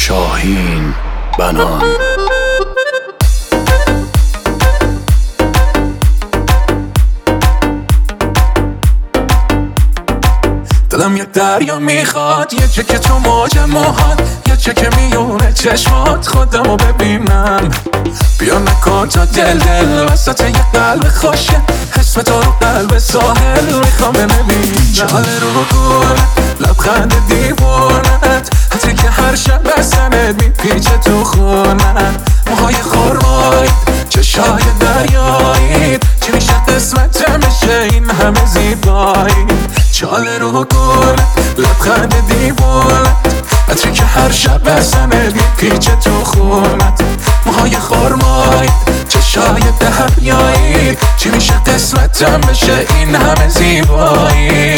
شاهین بنان. دلم یک دریا میخواد، یه چکه تو موج موهات، یه چکه میونه چشمات، خودمو ببینم. بیا نکن تا دل وسط یه قلب خوشه، حس تو رو قلب ساحل میخوام ببینم. چاله رو گونه لبخند دیوونت، حتی که هر شب بسنت میپیچه تو خونت. موهای خرمایی چشای دریایی، چی میشه قسمت میشه این همه زیبایی. چاله رو گونه لبخند دیوونت، عطری که هر شب بسنت میپیچه تو خونت. موهای خرمایی چشای دریایی، چی میشه قسمتم بشه این همه زیبایی.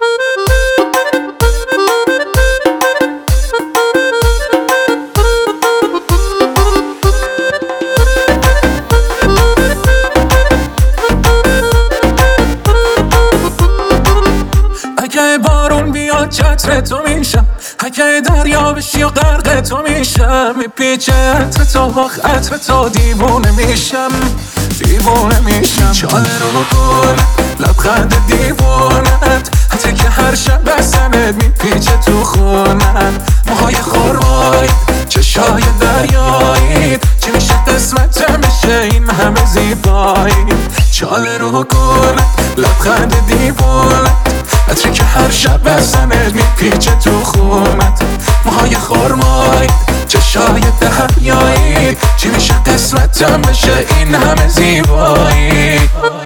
اگه بارون بیاد چتر تو میشم، اگه دریا بشی و غرق تو میشم. میپیچه عطر تو عطر تو، دیوونه میشم دیوونه میشم. چاله رو گونه لبخند دیوونت، حتی که هر شب بسنت میپیچه تو خونت. موهای خرمایی چشای دریایی، چی میشه قسمتم بشه این همه زیبایی. چاله رو گونه لبخند دیوونت، عطری که هر شب بسنت میپیچه تو خونت. موهای خرمایی چشای دریایی، چی میشه قسمتم بشه این همه زیبایی.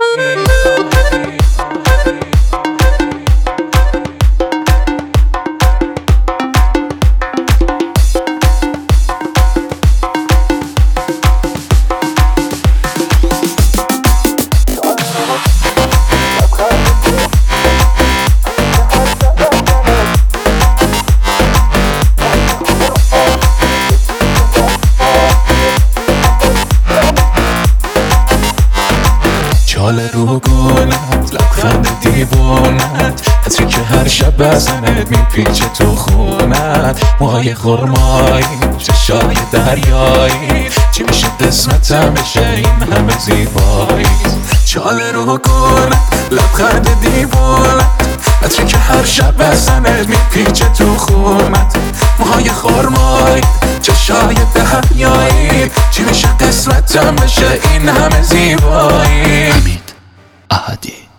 چاله رو گونت لبخند دیوونت، عطری که هر شب بزنت میپیچه تو خونت. موهای خرمایی چشای دریایی، چی میشه قسمتم بشه این همه زیبایی. چاله رو گونت لبخند دیوونت، عطری که هر شب بزنت میپیچه تو خونت. موهای خرمایی چشای دریایی، چی میشه قسمتم بشه این همه زیبایی. حمید احدی.